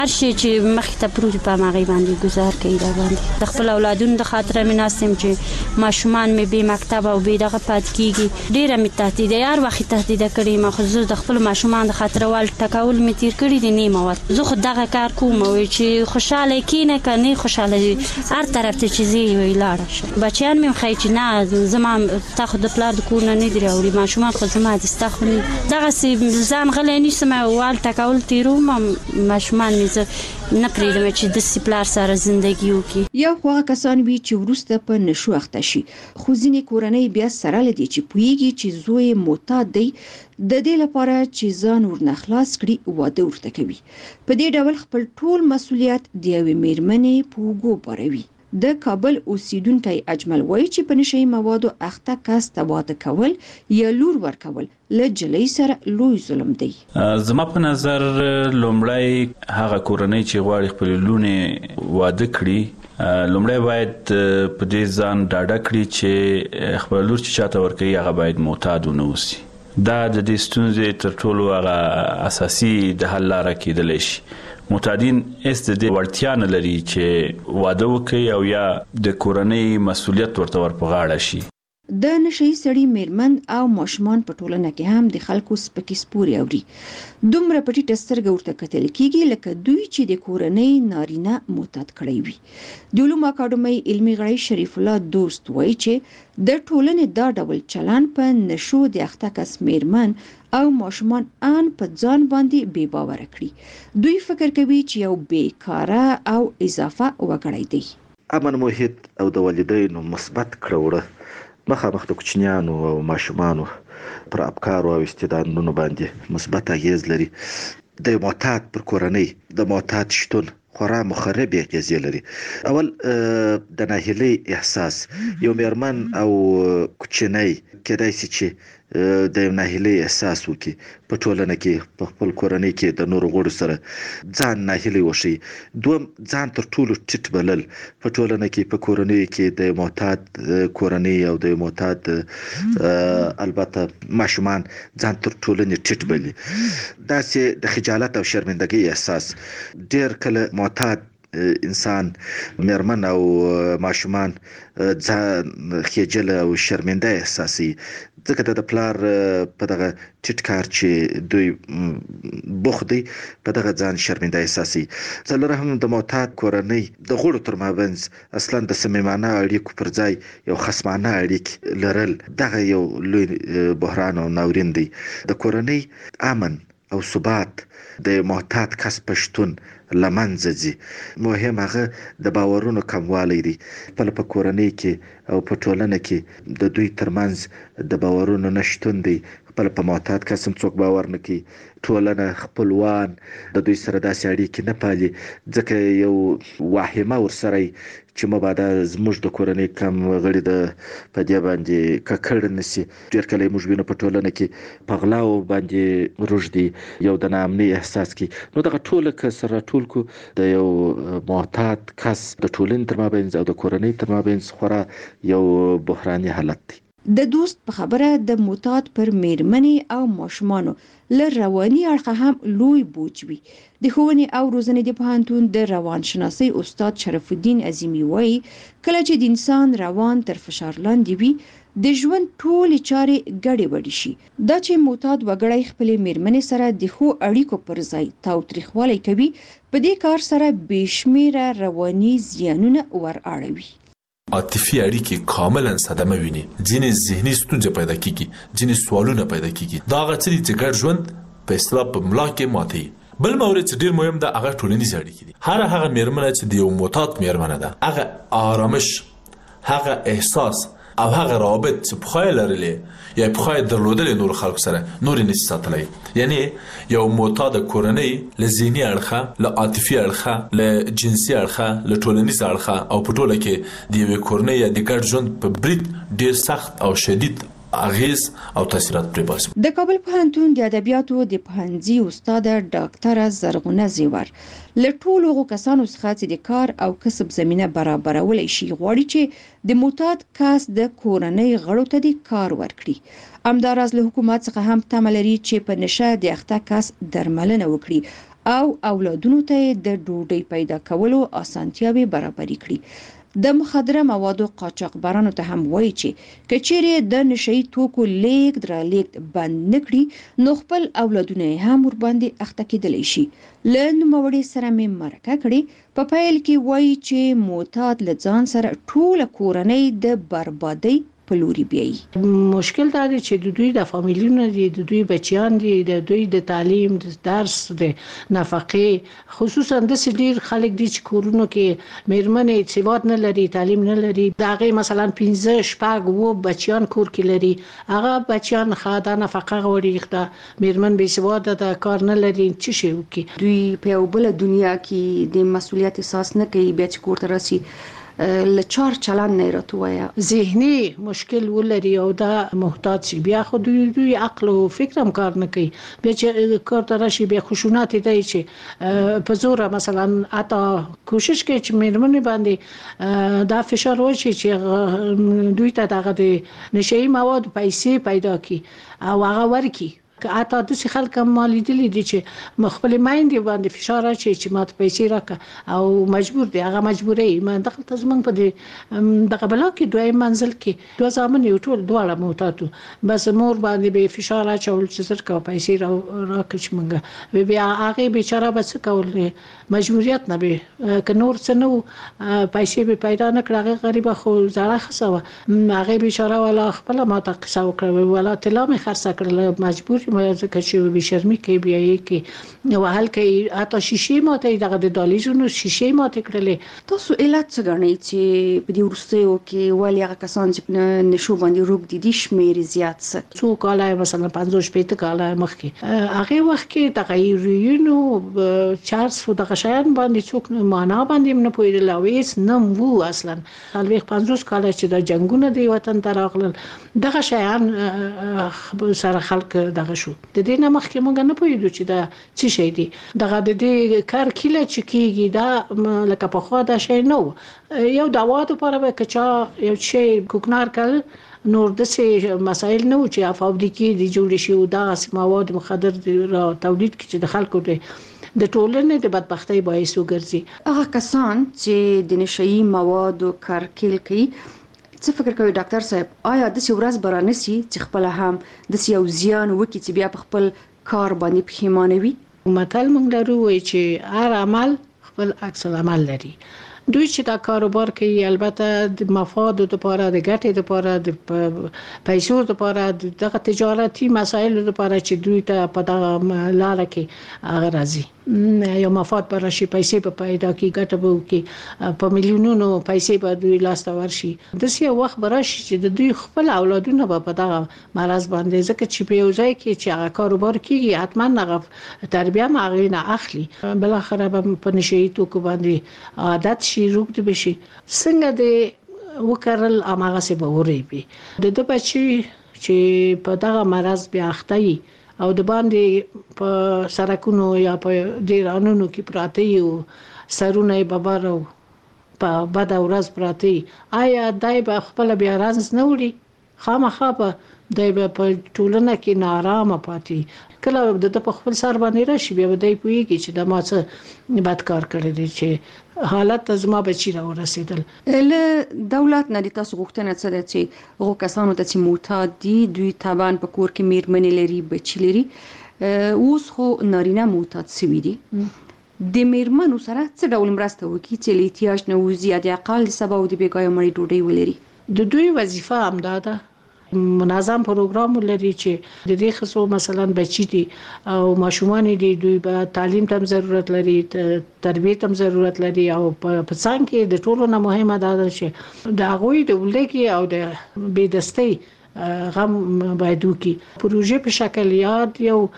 هر شي چې مخې ته پروت په هغې باندې ګزار کوي را باندې د خپل اولادونو د خاطره مې ناست یم چې ماشومان مې بې مکتب او بې دغه پاتې کېږي. ډېره مې تهدیده هر وخت تهدیده کړې یم، خو زه د خپلو ماشومانو د خاطره وال ټکول مې تېر کړي دي نیمه وخت. زه خو دغه کار کوم چې خوشحاله کېنه که نه خوشحاله هر طرف ته چې ځې وی لاړه شه. بچیان مې ښایي چې نه زما تا خو د پلار د کور نه نه دي راوړي، ماشومان خو زما دي ستا خو نه. دغسې ځان غلی نیسم وال ټکول تېروم، ماشومان مې زه نه پرېږدم چې داسې پلار سره زندګي وکړي. یو خو هغه کسان وي چې وروسته په نشو اخته شي، خو ځینې کورنۍ بیا سره له دې چې پوهېږي چې زوی معتاد دی، د دې لپاره چې ځان ورنه خلاص کړي واده ورته کوي. په دې ډول خپل ټول مسؤلیت د یوې مېرمنې په اوږو باروي. د کابل اوسیدونکی اجمل وایي چې په نشهیي موادو اخته کس ته واده کول یا لور ورکول له جلۍ سره لوی ظلم دی. زما په نظر لومړی هغه کورنۍ چې غواړي خپل لونې واده کړي لومړی باید په دې ځان ډاډه کړي چې خپل لور چې چاته ورکوي هغه باید معتاد ونه اوسي. دا د دې ستونزې تر ټولو هغه اساسي د حل لاره کېدلی شي. معتادین هېڅ د دې وړتیا نه لري چې واده وکړي او یا د کورنۍ مسؤلیت ورته ور په غاړه شي. د نشهیي سړي میرمن او ماشومان په ټولنه کې هم د خلکو سپکې سپورې اوري. دومره په ټیټه سترګه ورته کتل کېږي لکه دوی چې د کورنۍ نارینه معتاد کړی وي. د علومو اکاډمۍ علمي غړی شریف الله دوست وایي چې د ټولنې دا ډول چلن په نشو د اخته کس میرمن او ماشومان ان په ځان باندې بې باوره کړي. دوی فکر کوي چې یو بیکاره او اضافه وګړی دی. امن محیط او د والدینو مثبت کړوړه مخامخ د کوچنیانو او ماشومانو پر افکارو او استعدادونو باندې مثبت اغیز لري. د معتاد پر کورنۍ د معتاد شتون خورا مخربې اغیزې لري. اول د ناهیلۍ احساس، یو میرمن او کوچنی کېدای شي چې د ناهیلۍ احساس وکړي په ټولنه کې، په خپل کورنۍ کې د نورو غړو سره ځان ناهیلی وښیي. دوم، ځان تر ټولو ټیټ بلل په ټولنه کې، په کورنۍ کې د معتاد کورنۍ او د معتاد البته ماشومان ځان تر ټولنې ټیټ بلي. داسې د خجالت او شرمندګۍ احساس ډېر کله معتاد انسان میرمن او ماشومان ځان خجل او شرمنده احساسي، ځکه د پلار په دغه ټیټ کار چې دوی بوخت دی په دغه ځان شرمنده احساسي. څلورم، د معتاد کورنۍ د غړو تر مابینځ اصلا د صمیمانه اړیکو پر ځای یو خصمانه اړیکې لرل، دغه یو لوی بحران او ناورین دی. د کورنۍ امن او ثبات د معتاد کس په شتون له منځه ځي. مهم هغه د باورونو کموالی دی. خپل په کورنۍ کې او په ټولنه کې د دوی ترمنځ د باورونو نشتون دی. خپل په معتاد کس هم څوک باور نه کوي. ټولنه خپلوان د دوی سره داسې اړیکې نه پالي، ځکه یو واهمه ورسره چې مبادا زموږ د کورنۍ کم غړي د په دې باندې ککړ نشي. ډېر کله موږ وینو په ټولنه کې په غلاو باندې روږدي، یو د ناامنۍ احساس کوي. نو دغه ټوله که سره ټول کو د یو معتاد کس د ټولنې تر مابینځ او د کورنۍ تر مابینځ خورا یو بحراني حالت دی. د دوست په خبره د معتاد پر میرمنې او ماشومانو له رواني اړخه هم لوی بوج وي. د ښوونې او روزنې د پوهنتون د روانشناسۍ استاد شرف الدین عظیمي وایي کله چې د انسان روان تر فشار لاندې وي د ژوند ټولې چارې ګډې وډې شي. دا چې معتاد وګړی خپلې میرمنې سره د ښو اړیکو پر ځای تاوتریخوالی کوي، په دې کار سره بې شمېره رواني زیانونه ور اړوي. عاطفي اړیکې کاملا صدمه ویني، ځینې ذهني ستونزې پیدا کیږي، ځینې سوالونه پیدا کیږي. دا هغه څه دي چې ګډ ژوند په اصطلاح په ملا کې ماتوي. بل مورد چې ډېر مهم ده هغه ټولنیز اړیکې دي. هغه میرمنه چې د یو معتاد میرمنه ده، هغه آرامش، هغه احساس او هغه رابط چې پخوای لرلې یا پخوای درلودلې نور خلکو سره نور نشي ساتلی. یعنی یو معتاد کورنۍ له ذهني اړخه، له عاطفي اړخه، له جنسي اړخه، له ټولنیز اړخه او په ټوله کې د یوې کورنۍ یا د ګډ ژوند په برید ډېر سخت او شدید اغیز او تاثیرات پرې باسي. د کابل پوهنتون د ادبیاتو د پوهنځي استاد ډاکټره زرغونه زیور له ټولو هغو کسانو څخه چې د کار او کسب زمینه برابرولی شي غواړي چې د معتاد کس د کورنۍ غړو ته د کار ورکړي. همداراز له حکومت څخه هم تمه لري چې په نشه د اخته کس درملنه وکړي او اولادونو ته د ډوډۍ پیدا کولو اسانتیاوي برابرې کړي. د مخدره موادو قاچاقبرانو ته هم وایي چې کچېرې د نشئی توکو لیږد را لیږد بند نکړي نو خپل اولادونه هم ور باندې اخته کېدلی شي. له نوموړي سره مې مرکه کړې. په پیل کې وایي چې معتاد له ځان سره ټوله کورنۍ د بربادۍ په لوري بیایي. مشکل دا دی چې د دوی د فامیلونو دي، د دوی بچیان دي، د دوی د تعلیم، د درس، د نفقې، خصوصا د ډیر خلک دي چې کورونو کې میرمنې سواد نه لري، تعلیم نه لري. دا غي مثلا 15 شپږ وو بچیان کور کې لري، هغه بچیان خاطر نفقه غوړي، دا میرمن به سواد د کار نه لري، څه شي وکي. دوی په بل دنیا کې د مسولیت احساس نه کوي، بیا چې کور ته راسي لچار چلن نه راتویا ذهني مشکل ولري او دا محتاج شي. بیا خو دوی عقل او فکر هم کار نه کوي، بیا چې کار ته راشي بیا خشونت دی چې په زور مثلا اته کوشش کوي چې میرمنې باندې دا فشار وشي چې دوی ته دغه نشئی مواد پیسې پیدا کی او هغه ورکی. اته د خلک مالي دي چې مخبل مایند باندې فشار اچي چې ماته پیسې راکا او مجبور دي، هغه مجبورې ما دغه تزمن په دغه بلا کې دوی منزل کې دوه ځامن یو ټول دواړه موتاتو بس مور باندې به فشار اچول چې زرکا پیسې راکښ منګه بیا هغه بیچاره بس کول مجبوریت نه به ک نور څه نو پیسې به پیدا نه کړه. غریب خو زړه خسوه هغه بیچاره ولا خپل ماته قصه وکړه ولا تلا می خرڅ کړل مجبور ځکه چې به شرمې کوي بیا یې کې نو حل کوي. اته شیشې ماته دغه د دالیزونو شیشې ماته کړلې. تاسو علت څه غنئ چې په دې ورستیو کې ولې هغه کسان چې نشو باندې روغ دي شمیر زیات څه څو کاله مثلا 50 کاله مخکې هغه وخت کې تغیرونو چارج فو دغه شیان باندې څوک معنا باندې نه پوهیدل او هیڅ نه وو اصلا. الوی 50 کاله چې د جنگونو دی وطن ته راغلل دغه شیان سره خلک دغه شو. د دې نه مخکې مونږ نه پوهیدو چې دا څه شي دی. دغه د دې کار کله چې کیږي دا لکه په خوا دا شی نو یو دوا لپاره به کچا یو شی کوکنار کړ نور د څه مسائل نه و چې افاوډیکی دی جوړ شي او دا مواد مخدر را تولید کی چې د خلکو د ټولنې د بدبختۍ باعث وګرځي. هغه کسان چې د نشئی موادو کارکل کوي څه فکر کوي ډاکټر صاحب آیا د ورځ برانسي چې خپل هم د یو زیان وکي چې بیا په خپل کار باندې پښیمانه وي؟ متل مونږ درو وایي چې هر عمل خپل عکس العمل لري. دوی چې دا کاروبار کوي البته د مفاد لپاره د ګټې لپاره د پیسو لپاره دغه تجارتي مسایل لپاره چې دوی ته په دغه لار کې هغه راځي یو مفاد پر شي پیسې په پیدا کې ګټه به وکي په میلیونونو پیسې به دوی لاس ته ورشي. د څه وخت براشي چې د دوی خپل اولادونه په دغه مرز باندې ځکه چې په یو ځای کې چې هغه کاروبار کوي حتما هغه تربیه ماغې نه اخلي بل اخر به په نشئی توکو باندې عادت شي روغ دي بشي څنګه د وکړل اماغه سه به ورېبي د بچي چې په دغه مرز بیا اخته او د باندې په سرکونو یا په ډیرانونو کې پراته یو سرونه ببارو په بد ورځ پراته آیا دای په خپل بیا راز نه وړي خامخا په دای په ټولنه کې نارامه پاتې کله د په خپل سر باندې راشي بیا دای پويږي چې د ماڅ بدکار کړی دی چې حالت زما بچی را ورسېدل. له دولت نه د تاسو غوښتنه څه ده چې هغه کسانو ته چې معتاد دي دوی تابان په کور کې میرمنې لري بچی لري اوس خو نارینه معتاد سوي دي د میرمنو سره څه ډول مرسته وکړي چې له احتیاج نه وزي د اقل سبا او د بیګای مړی ډوډۍ ولري؟ د دوی وظیفه همدا ده منظم پروګرام لري چې د دې خصو مثلا بچی دي او ماشومان دي دوی به تعلیم ته ضرورت لري تربیه ته ضرورت لري او په څنګه کې د ټولو نه مهمه ده چې د غوي د ولګي او د بيدستي غم باید وکي پروژه په شکل یاد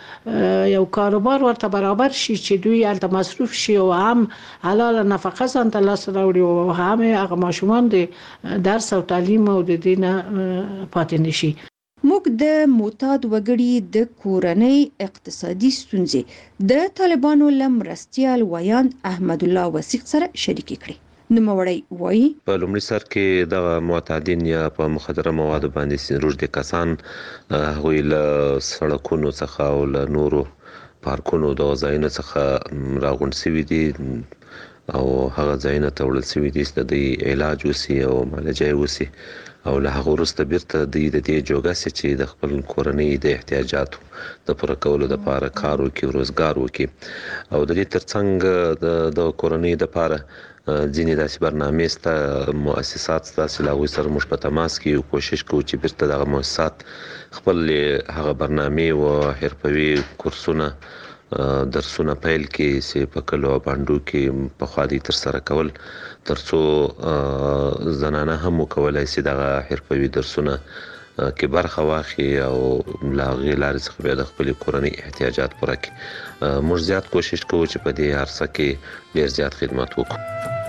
یو کاروبار ورته برابر شي چې دوی الته مصروف شي او هم حلال نفقه ځان ته لاس راوړي او هم هغه ماشومان د درس او تعلیم او د دینه پاتې نشي. موږ د معتاد وګړي د کورنۍ اقتصادي ستونزې د طالبانو لمرستيال ویان احمد الله وسیق سره شریک کړي. نوموړی وایي په لومړي سر کې د معتادین یا په مخدره موادو باندې روږدي کسان هغوی له سړکونو څخه او له نورو پارکونو د ځایونو څخه راغونډ شوي دي او هغه ځایونه ته وړل شوي دي چې د علاج وسی او معالجه وسی او له هغه وروسته بیرته د دې جوګه چې د خپل کورنۍ د احتیاجاتو د پوره کولو لپاره کار وکړي او روزګار وکړي او د دې ترڅنګ د کورنۍ لپاره ځینې داسې برنامې سته مؤسسات سته چې له هغوی سره موږ په تماس کې یو کوشش کوو چې بیرته دغه مؤسسات خپل هغه برنامې او حرفوي کورسونه درسونه پیل کې چې په کلو باندې کې په خالي تر سره کول ترڅو زنانه هم وکولای شي دغه حرفوي درسونه کې برخه واخلي او لا غیر څخه به د خپل کورنۍ احتیاجات پوره کړي. موږ زیات کوشش کوو چې په دې عرصه کې ډیر زیات خدمات وکړو.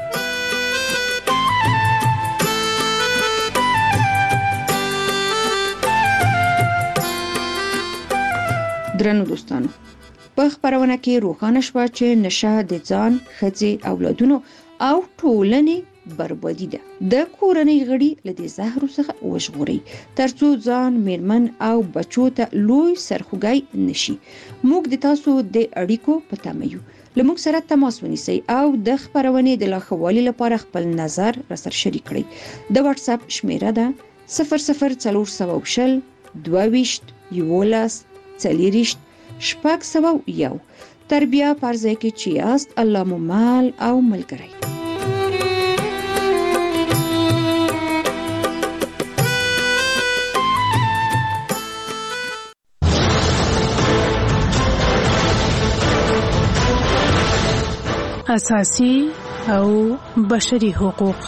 درنو دوستانو، په خبرونه کې روښانه شوه چې نشه د ځان، ښځې، اولادونو او ټولنې بربادي ده. د کورنۍ غړي له دې زهرو څخه وژغوري ترڅو ځان، میرمن او بچو ته لوی سرخوږی نشي. موږ د تاسو د اړیکو په تمه یو. له موږ سره تماس ونیسئ او د خبرونې د لاښوالي لپاره خپل نظر راسره شریک کړئ. د واتس اپ شمیره ده 00420 22 11 40 601. تر بیا پرځای کې چې یاست، الله مو مال او ملګری. اساسي او بشري حقوق.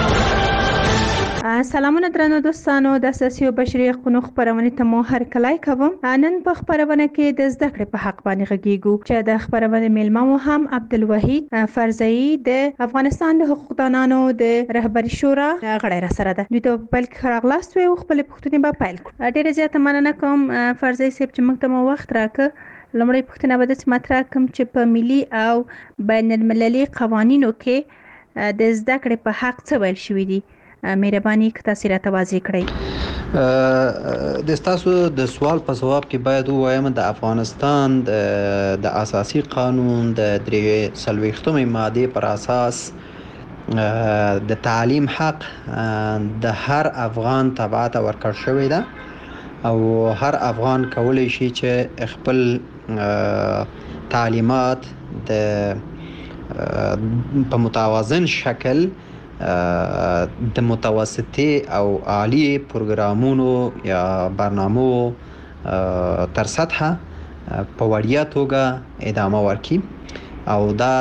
سلامونه درنو دوستانو، د اساسي او بشري حقوقو خبرونه ته مو هر کله کوم. نن په خبرونه کې د زده کړې په حق باندې غږیږو چې د خبرونه میلمه مو هم عبدالوحید فرزئی د افغانستان د حقوقدانانو د رهبری شورا غړی را سره ده. دوی ته په پیل کې راغلاست او خپل پوښتنې به پیل کړو. ډیره زیاته مننه کوم فرزئی صاحب چې موږ ته مو وخت راکړ. لومړی پوښتنه به د مطرح کوم چې په ملي او بین المللي قوانینو کې د زده کړې په حق څه ویل شوی دي. مهرباني که تاسو راته واضح کړئ. د تاسو د سوال په جواب کې باید ووایم د افغانستان د اساسي قانون د 43مې ماده پر اساس د تعلیم حق د هر افغان تبعات ورکړ شوی ده او هر افغان کولی شي چې خپل تعلیمات په متوازن شکل د متوسطي او عالی پروګرامونو یا برنامو تر سطحه په وړیا توګه ادامه ورکړي او دا